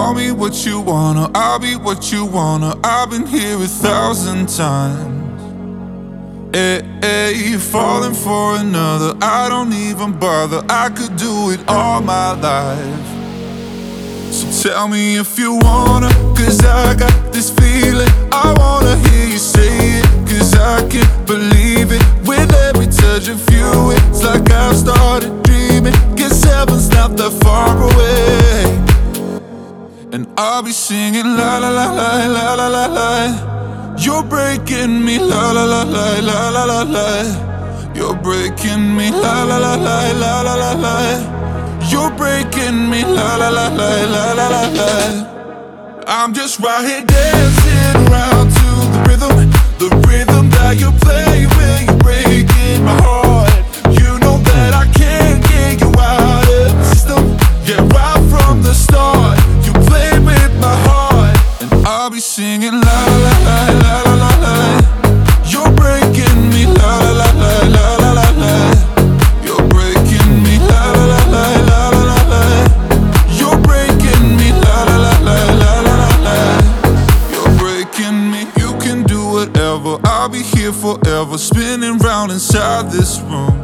Call me what you wanna, I'll be what you wanna. I've been here 1,000 times. Hey, falling for another, I don't even bother. I could do it all my life. So tell me if you wanna, cause I got this feeling. I wanna hear you say it, cause I can't believe it. With every touch of you, it's like I've started dreaming. Guess heaven's not that far away. And I'll be singing la la la la la la la la. You're breaking me la la la la la la la la. You're breaking me la la la la la la la la. You're breaking me la la la la la la la la. I'm just right here dancing around to the rhythm that you play when you're breaking my heart. You know that I can't get you out of the system. Yeah, right from the start, you played with my heart. And I'll be singing la la la la la la la. You're breaking me la la la la la la la. You're breaking me la la la la la la la. You're breaking me la la la la la la la. You're breaking me. You can do whatever, I'll be here forever, spinning round inside this room.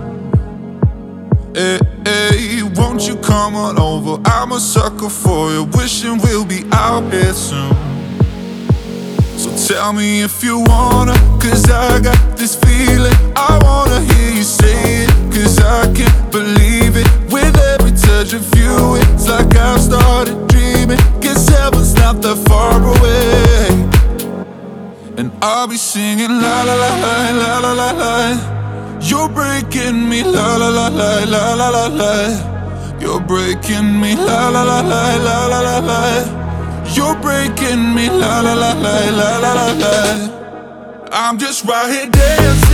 Hey, won't you come on over? I'm a sucker for you, wishing we'll be out here soon. So tell me if you wanna, cause I got this feeling. I wanna hear you say it, cause I can't believe it. With every touch of you, it's like I've started dreaming. Guess heaven's not that far away. And I'll be singing la la la la la la la la. You're breaking me la la la la la la la la. You're breaking me la la la la la la la la. You're breaking me la la la la la la la la. I'm just right here dancing